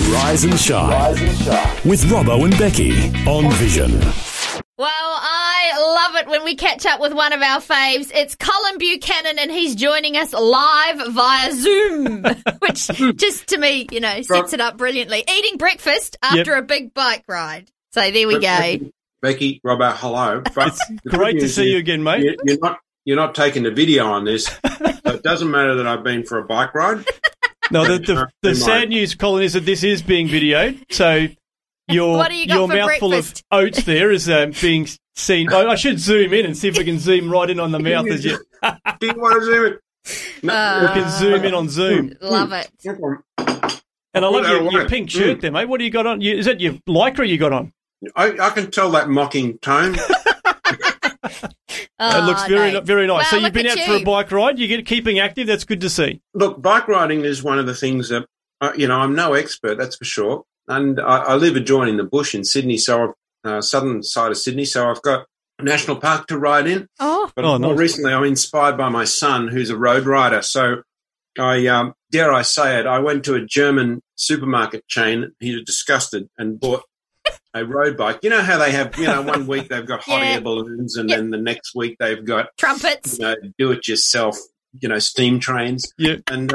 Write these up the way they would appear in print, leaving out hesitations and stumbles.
Rise and Shine with Robbo and Becky on Vision. Well, I love it when we catch up with one of our faves. It's Colin Buchanan, and he's joining us live via Zoom, which just to me, sets it up brilliantly. Eating breakfast after a big bike ride. So there we go. Becky, Robbo, hello. But it's great to see you again, mate. You're not taking the video on this. So it doesn't matter that I've been for a bike ride. No, the sad news, Colin, is that this is being videoed. So your mouthful of oats there is being seen. I should zoom in and see if we can zoom right in on the mouth as you. Do you want to zoom in? No, we can zoom in on Zoom. Love it. And I love your pink shirt there, mate. What do you got on? Is that your Lycra you got on? I can tell that mocking tone. It looks very nice. Well, so you've been out for a bike ride. You're keeping active. That's good to see. Look, bike riding is one of the things that, I'm no expert, that's for sure. And I live adjoining the bush in Sydney, so southern side of Sydney, so I've got a national park to ride in. Oh. But more recently I'm inspired by my son, who's a road rider. So I, dare I say it, I went to a German supermarket chain. He was disgusted and bought a road bike. You know how they have, 1 week they've got hot air balloons and then the next week they've got trumpets, do-it-yourself, steam trains. Yeah. And,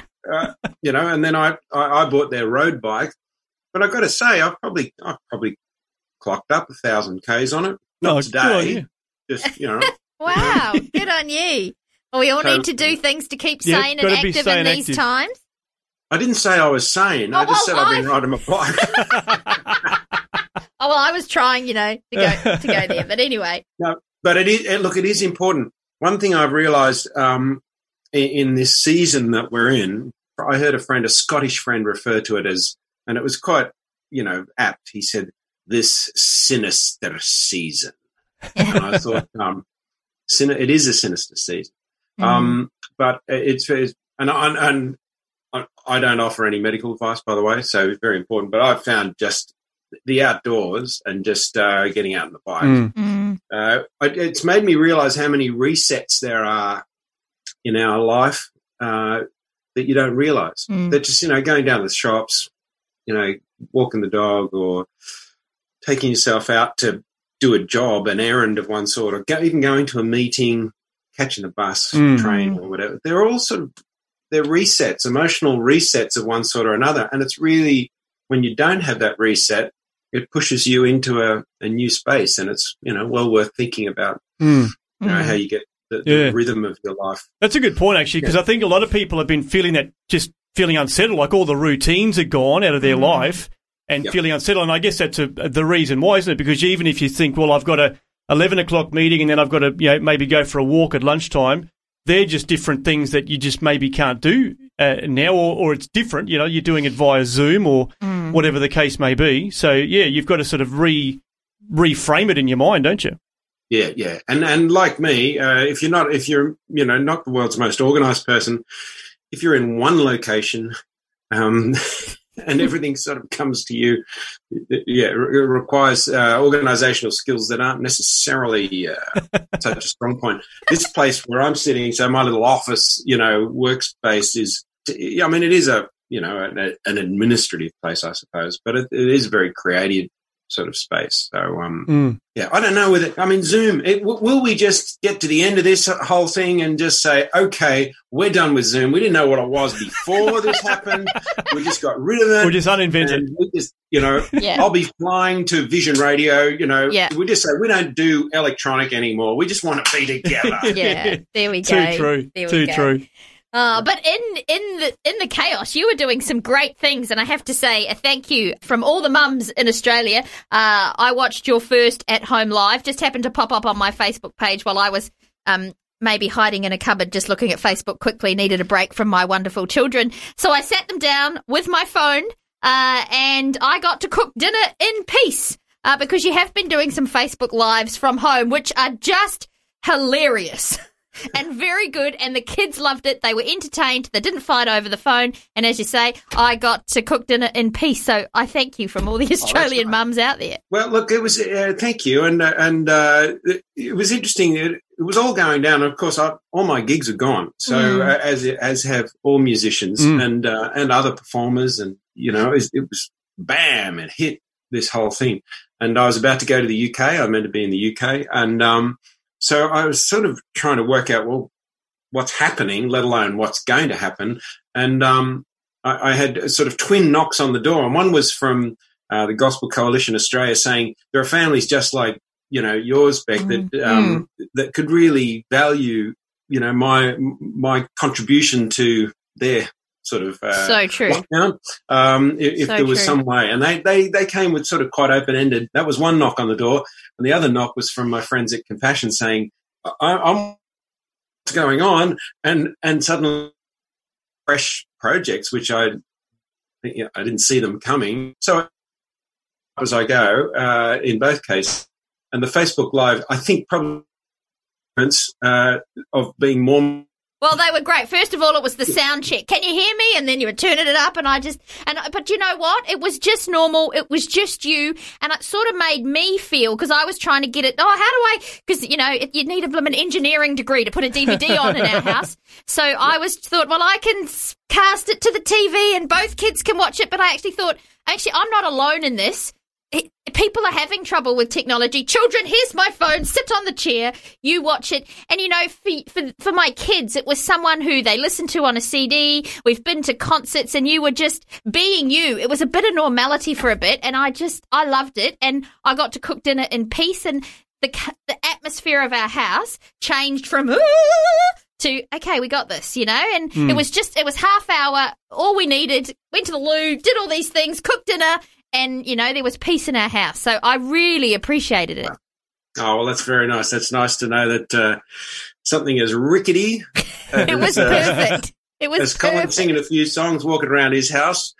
and then I bought their road bike. But I've got to say, I've probably clocked up 1,000 Ks on it. Not today. Just, Wow, good on you. Well, we all need to do things to keep sane and active in these times. I didn't say I was sane. I just said I've been riding my bike. Oh, well, I was trying, to go there. But anyway. No, but it is important. One thing I've realised in this season that we're in, I heard a Scottish friend refer to it as, and it was quite, apt. He said, this sinister season. And I thought, it is a sinister season. But it's and I don't offer any medical advice, by the way, so it's very important. But I've found just the outdoors and just getting out on the bike. It's made me realise how many resets there are in our life that you don't realise. That just, going down to the shops, walking the dog or taking yourself out to do a job, an errand of one sort, or even going to a meeting, catching a bus, train or whatever. They're all they're resets, emotional resets of one sort or another. And it's really, when you don't have that reset, it pushes you into a new space, and it's, well worth thinking about, how you get the rhythm of your life. That's a good point, actually, because I think a lot of people have been feeling unsettled, like all the routines are gone out of their life and feeling unsettled. And I guess that's the reason why, isn't it? Because even if you think, well, I've got a 11 o'clock meeting and then I've got to, maybe go for a walk at lunchtime, they're just different things that you just maybe can't do now, or it's different. You're doing it via Zoom or whatever the case may be. So, you've got to sort of reframe it in your mind, don't you? Yeah. And like me, if you're not the world's most organised person, if you're in one location, and everything sort of comes to you, it requires organisational skills that aren't necessarily such a strong point. This place where I'm sitting, so my little office, workspace is, it is an administrative place, I suppose, but it is very creative sort of space. So, I don't know whether, Zoom, will we just get to the end of this whole thing and just say, okay, we're done with Zoom. We didn't know what it was before this happened. We just got rid of it. We're just uninvented. We just, I'll be flying to Vision Radio, we just say we don't do electronic anymore. We just want to be together. Yeah, there we go. Too true. Too true. But in the chaos, you were doing some great things, and I have to say a thank you from all the mums in Australia. I watched your first at-home live, just happened to pop up on my Facebook page while I was maybe hiding in a cupboard, just looking at Facebook quickly, needed a break from my wonderful children. So I sat them down with my phone, and I got to cook dinner in peace, because you have been doing some Facebook lives from home, which are just hilarious. and very good, and the kids loved it. They were entertained. They didn't fight over the phone. And as you say, I got to cook dinner in peace. So I thank you from all the Australian mums out there. Well, look, it was thank you, and it was interesting. It was all going down. Of course, all my gigs are gone. So as have all musicians and other performers, and it was bam, it hit this whole thing. And I was about to go to the UK. I meant to be in the UK, and so I was sort of trying to work out, well, what's happening, let alone what's going to happen. And I had sort of twin knocks on the door, and one was from the Gospel Coalition Australia saying there are families just like yours, Beck, that could really value my contribution to their sort of so true. Lockdown, if so there was true. some way. And they came with sort of quite open-ended. That was one knock on the door. And the other knock was from my friends at Compassion saying, I'm what's going on? And suddenly fresh projects, which I didn't see them coming. So as I go, in both cases, and the Facebook Live, I think probably of being more. Well, they were great. First of all, it was the sound check. Can you hear me? And then you were turning it up, but you know what? It was just normal. It was just you, and it sort of made me feel, because I was trying to get it. Oh, how do I? Because you need a blooming engineering degree to put a DVD on in our house. So I thought, well, I can cast it to the TV, and both kids can watch it. But I actually thought, I'm not alone in this. People are having trouble with technology. Children, here's my phone. Sit on the chair. You watch it. And, for my kids, it was someone who they listened to on a CD. We've been to concerts, and you were just being you. It was a bit of normality for a bit, and I loved it. And I got to cook dinner in peace, and the atmosphere of our house changed from to, okay, we got this, and it was half hour. All we needed, went to the loo, did all these things, cooked dinner. And, there was peace in our house. So I really appreciated it. Oh, well, that's very nice. That's nice to know that something as rickety it was perfect. It was as Colin singing a few songs, walking around his house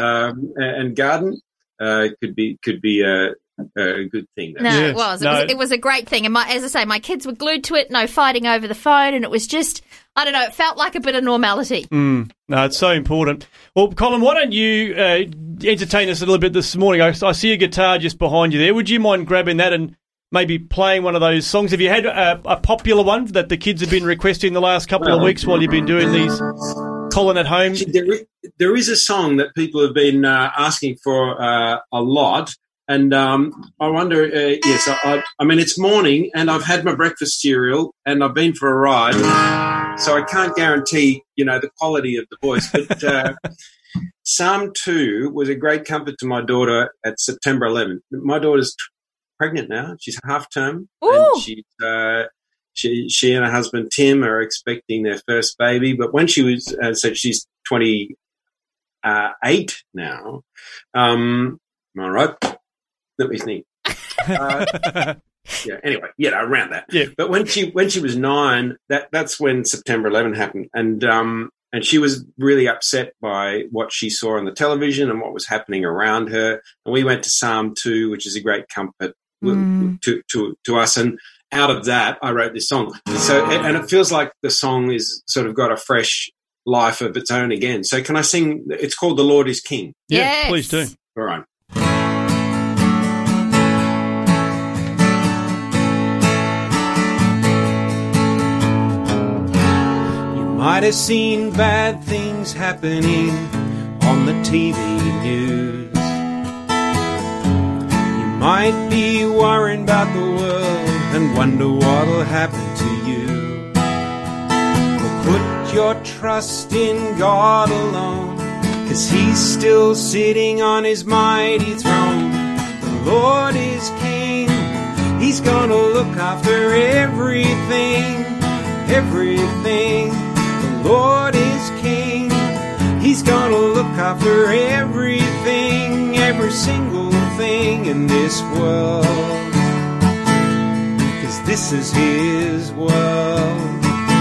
and garden could be a good thing. No, it was. It was a great thing. And as I say, my kids were glued to it, no fighting over the phone. And it was just, I don't know, it felt like a bit of normality. No, it's so important. Well, Colin, why don't you entertain us a little bit this morning? I see a guitar just behind you there. Would you mind grabbing that and maybe playing one of those songs? Have you had a popular one that the kids have been requesting the last couple of weeks while you've been doing these Colin at home? There is a song that people have been asking for a lot. And I wonder, yes, I mean, it's morning and I've had my breakfast cereal and I've been for a ride, so I can't guarantee, the quality of the voice. But Psalm 2 was a great comfort to my daughter at September 11th. My daughter's pregnant now. She's half term. Ooh. And she and her husband, Tim, are expecting their first baby. But when she was, so she's 28 now. Am I right? Let me think. Anyway, around that. Yeah. But when she was 9, that's when September 11 happened, and she was really upset by what she saw on the television and what was happening around her. And we went to Psalm 2, which is a great comfort to us. And out of that, I wrote this song. So, and it feels like the song is sort of got a fresh life of its own again. So, can I sing? It's called "The Lord Is King." Yeah, yes. Please do. All right. Might have seen bad things happening on the TV news. You might be worrying about the world and wonder what'll happen to you. Well, put your trust in God alone, 'cause He's still sitting on His mighty throne. The Lord is King. He's gonna look after everything, everything. The Lord is King. He's gonna look after everything, every single thing in this world, 'cause this is His world.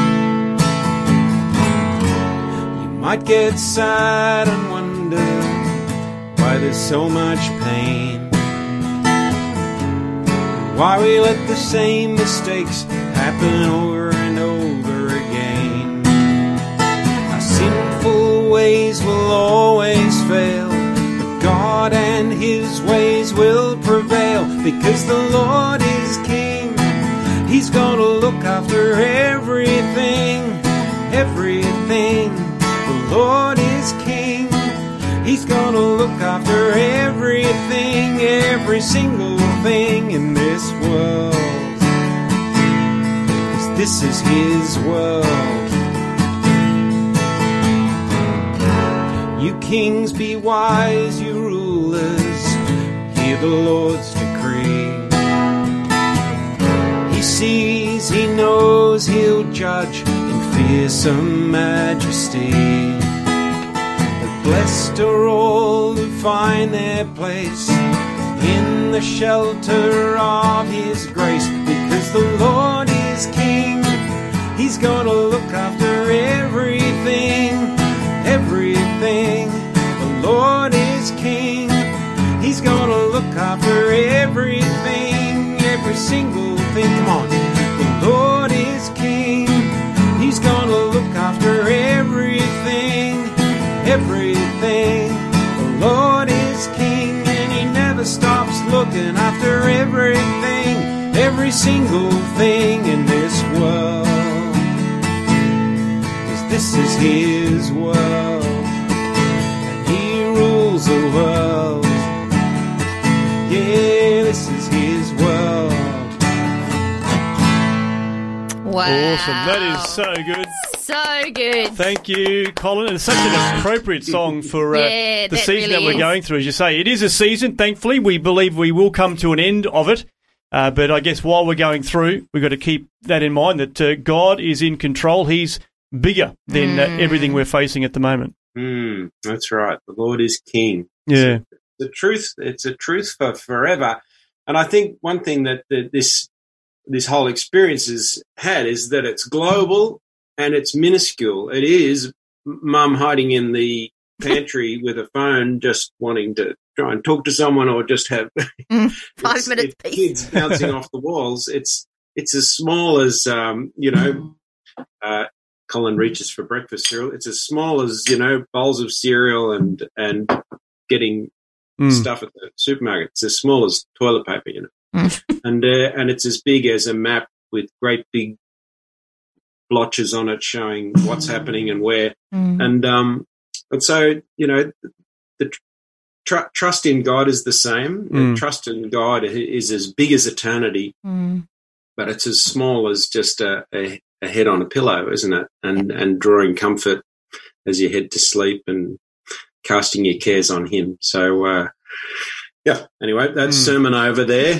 You might get sad and wonder why there's so much pain, why we let the same mistakes happen over and over ways will always fail, but God and his ways will prevail, because the Lord is King. He's gonna look after everything, everything. The Lord is King. He's gonna look after everything, every single thing in this world, 'cause this is his world. You kings be wise, you rulers, hear the Lord's decree. He sees, he knows, he'll judge in fearsome majesty. Blessed are all who find their place in the shelter of his grace, because the Lord is King. He's gonna look after everything, everything. The Lord is King. He's gonna look after everything, every single thing. Come on. The Lord is King. He's gonna look after everything, everything. The Lord is King, and he never stops looking after everything, every single thing in this world, 'cause this is his world, and he rules the world. Yeah, this is his world. Wow. Awesome. That is so good. So good. Thank you, Colin. It's such an appropriate song for the season that we're going through. As you say, it is a season, thankfully. We believe we will come to an end of it. But I guess while we're going through, we've got to keep that in mind, that God is in control. He's bigger than everything we're facing at the moment. That's right. The Lord is King. Yeah. The truth. It's a truth for forever. And I think one thing that this whole experience has had is that it's global and it's minuscule. It is mum hiding in the pantry with a phone, just wanting to try and talk to someone, or just have 5 minutes peace. Kids bouncing off the walls. It's as small as Colin reaches for breakfast cereal. It's as small as bowls of cereal and getting stuff at the supermarket. It's as small as toilet paper, and it's as big as a map with great big blotches on it showing what's happening and where. And so the trust in God is the same. The trust in God is as big as eternity, but it's as small as just a head on a pillow, isn't it? And drawing comfort as you head to sleep and casting your cares on Him. So. Anyway, that's sermon over there.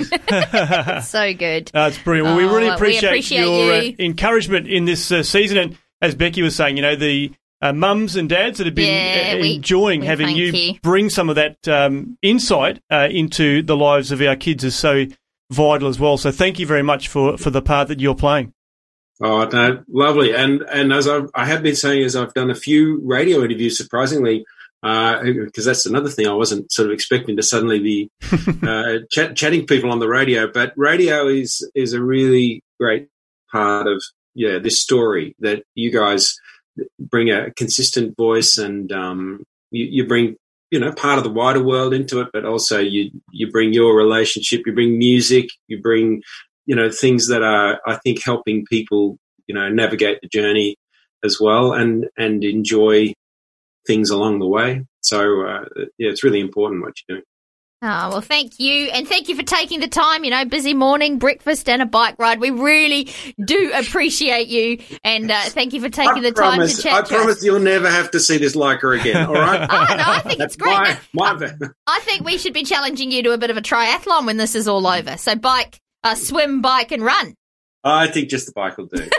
So good. It's brilliant. Well, we really appreciate your encouragement in this season. And as Becky was saying, the mums and dads that have been enjoying having you bring some of that insight into the lives of our kids is so vital as well. So thank you very much for the part that you're playing. Oh, no, lovely. And as I have been saying, as I've done a few radio interviews, surprisingly, because that's another thing I wasn't sort of expecting to suddenly be chatting people on the radio. But radio is a really great part of this story, that you guys bring a consistent voice, and you bring part of the wider world into it, but also you bring your relationship, you bring music, you bring things that are, I think, helping people navigate the journey as well, and enjoy things along the way. So, it's really important what you're doing. Oh, well, thank you. And thank you for taking the time, busy morning, breakfast and a bike ride. We really do appreciate you. And thank you for taking the time to chat. I promise you'll never have to see this Leica again, all right? Oh, no, I think it's great. I think we should be challenging you to a bit of a triathlon when this is all over. So swim, bike and run. I think just the bike will do.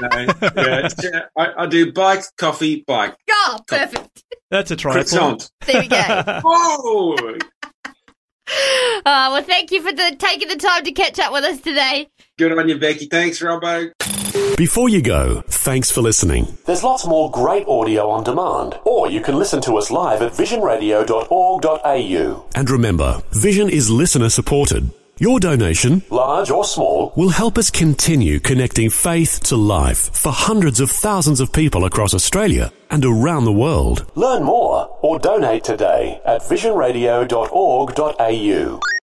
I do bike, coffee, bike. Oh, perfect. That's a triathlon. There we go. Whoa! Well, thank you for taking the time to catch up with us today. Good on you, Becky. Thanks, Robbo. Before you go, thanks for listening. There's lots more great audio on demand, or you can listen to us live at visionradio.org.au. And remember, Vision is listener supported. Your donation, large or small, will help us continue connecting faith to life for hundreds of thousands of people across Australia and around the world. Learn more or donate today at visionradio.org.au.